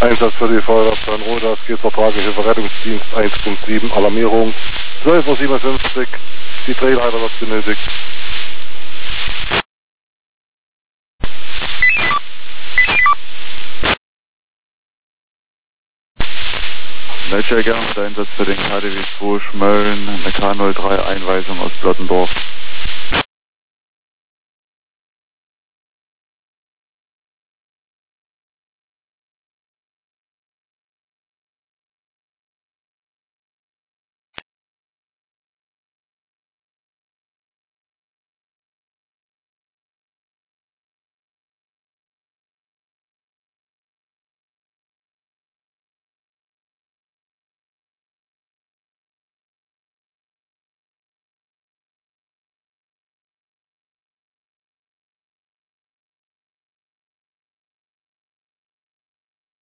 Einsatz für die Feuerwehr Roda, es geht zur Tragehilfe Rettungsdienst 1.7, Alarmierung 12:57 Uhr, die Drehleiter wird benötigt. Leitstärke mit Einsatz für den KDW 2 Schmölln, eine K03 Einweisung aus Blottendorf.